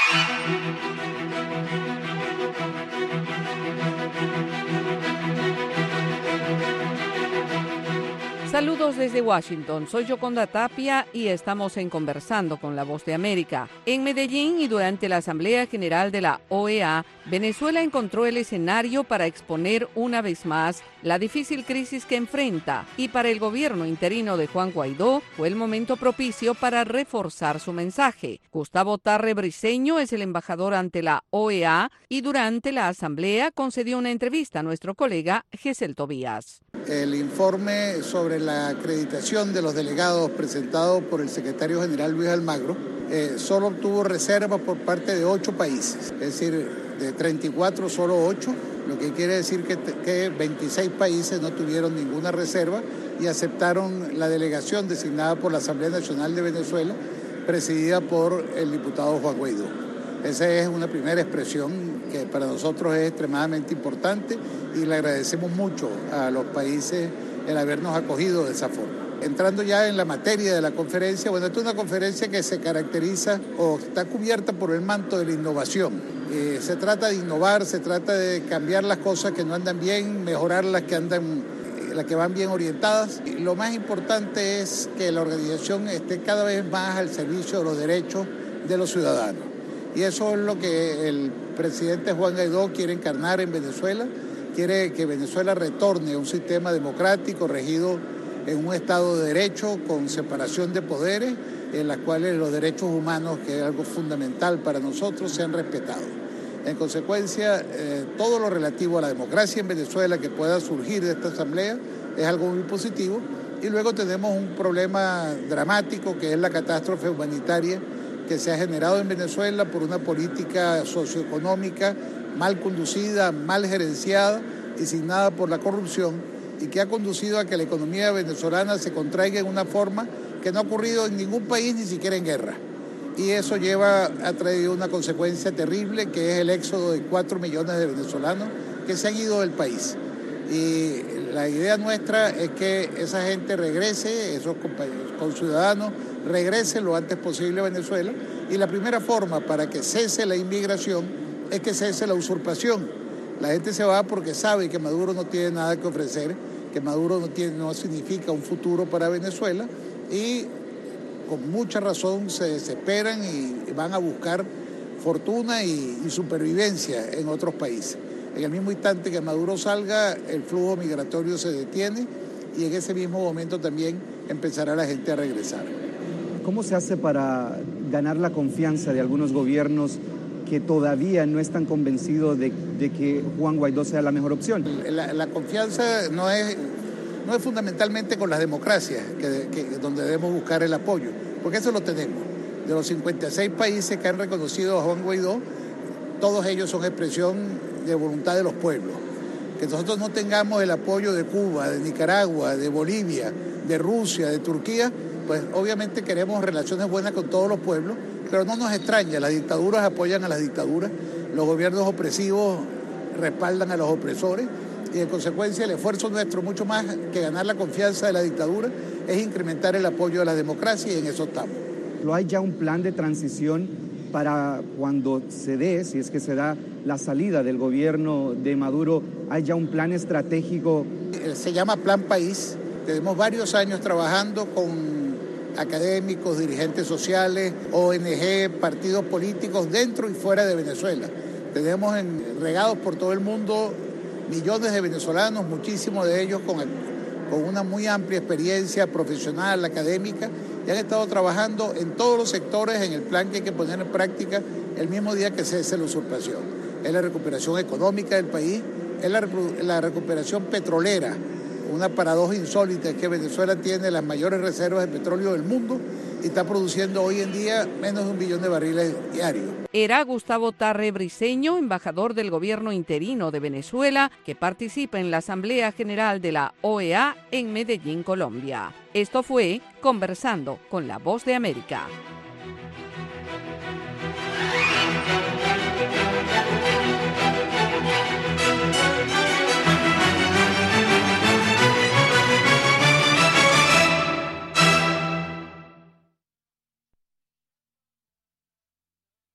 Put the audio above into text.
Saludos desde Washington, soy Yoconda Tapia y estamos en Conversando con la Voz de América. En Medellín y durante la Asamblea General de la OEA, Venezuela encontró el escenario para exponer una vez más la difícil crisis que enfrenta, y para el gobierno interino de Juan Guaidó fue el momento propicio para reforzar su mensaje. Gustavo Tarre Briceño es el embajador ante la OEA y durante la asamblea concedió una entrevista a nuestro colega Gesel Tobías. El informe sobre la acreditación de los delegados presentado por el secretario general Luis Almagro solo obtuvo reservas por parte de 8 países, es decir, de 34 solo 8, lo que quiere decir que 26 países no tuvieron ninguna reserva y aceptaron la delegación designada por la Asamblea Nacional de Venezuela, presidida por el diputado Juan Guaidó. Esa es una primera expresión que para nosotros es extremadamente importante y le agradecemos mucho a los países el habernos acogido de esa forma. Entrando ya en la materia de la conferencia, bueno, esta es una conferencia que se caracteriza o está cubierta por el manto de la innovación. Se trata de innovar, se trata de cambiar las cosas que no andan bien, mejorar las que van bien orientadas. Y lo más importante es que la organización esté cada vez más al servicio de los derechos de los ciudadanos. Y eso es lo que el presidente Juan Guaidó quiere encarnar en Venezuela. Quiere que Venezuela retorne a un sistema democrático regido en un Estado de Derecho con separación de poderes, en las cuales los derechos humanos, que es algo fundamental para nosotros, sean respetados. En consecuencia, todo lo relativo a la democracia en Venezuela que pueda surgir de esta asamblea es algo muy positivo. Y luego tenemos un problema dramático que es la catástrofe humanitaria que se ha generado en Venezuela por una política socioeconómica mal conducida, mal gerenciada y signada por la corrupción, y que ha conducido a que la economía venezolana se contraiga en una forma que no ha ocurrido en ningún país, ni siquiera en guerra. Y eso ha traído una consecuencia terrible, que es el éxodo de 4 millones de venezolanos que se han ido del país. Y la idea nuestra es que esa gente regrese, esos conciudadanos regresen lo antes posible a Venezuela, y la primera forma para que cese la inmigración es que cese la usurpación. La gente se va porque sabe que Maduro no tiene nada que ofrecer, que Maduro no significa un futuro para Venezuela, y con mucha razón se desesperan y van a buscar fortuna y supervivencia en otros países. En el mismo instante que Maduro salga, el flujo migratorio se detiene y en ese mismo momento también empezará la gente a regresar. ¿Cómo se hace para ganar la confianza de algunos gobiernos que todavía no están convencidos de que Juan Guaidó sea la mejor opción? La confianza no es fundamentalmente con las democracias donde debemos buscar el apoyo, porque eso lo tenemos. De los 56 países que han reconocido a Juan Guaidó, todos ellos son expresión de voluntad de los pueblos. Que nosotros no tengamos el apoyo de Cuba, de Nicaragua, de Bolivia, de Rusia, de Turquía, pues obviamente queremos relaciones buenas con todos los pueblos, pero no nos extraña, las dictaduras apoyan a las dictaduras, los gobiernos opresivos respaldan a los opresores, y en consecuencia el esfuerzo nuestro, mucho más que ganar la confianza de la dictadura, es incrementar el apoyo a la democracia, y en eso estamos. ¿No hay ya un plan de transición para cuando se dé, si es que se da la salida del gobierno de Maduro? ¿Hay ya un plan estratégico? Se llama Plan País. Tenemos varios años trabajando con académicos, dirigentes sociales, ONG, partidos políticos dentro y fuera de Venezuela. Tenemos regados por todo el mundo millones de venezolanos, muchísimos de ellos con una muy amplia experiencia profesional, académica, y han estado trabajando en todos los sectores en el plan que hay que poner en práctica el mismo día que cese la usurpación. Es la recuperación económica del país, es la recuperación petrolera. Una paradoja insólita es que Venezuela tiene las mayores reservas de petróleo del mundo y está produciendo hoy en día menos de 1 billón de barriles diarios. Era Gustavo Tarre Briceño, embajador del gobierno interino de Venezuela, que participa en la Asamblea General de la OEA en Medellín, Colombia. Esto fue Conversando con la Voz de América.